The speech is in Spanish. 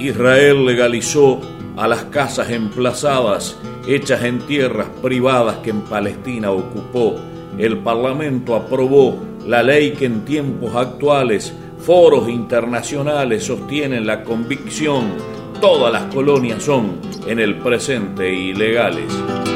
Israel legalizó a las casas emplazadas hechas en tierras privadas que en Palestina ocupó. El Parlamento aprobó la ley que en tiempos actuales foros internacionales sostienen la convicción: todas las colonias son en el presente ilegales.